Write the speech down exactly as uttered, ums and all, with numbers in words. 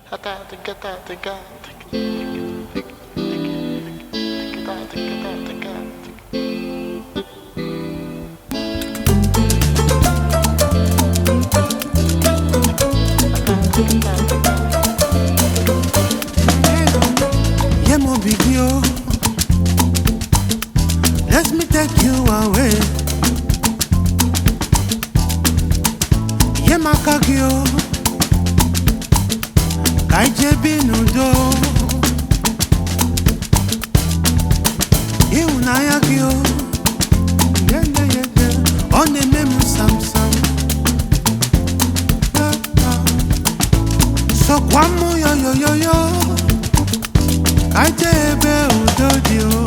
Yeah, my baby, oh, let me take you away. Yeah, my cocky, oh, kaije binudo. Yeah, unaya kyo. Yeah, yeah, yeah, yeah. On the memo Samsung. So kwamu yo yo yo yo. Kaije be udo di o.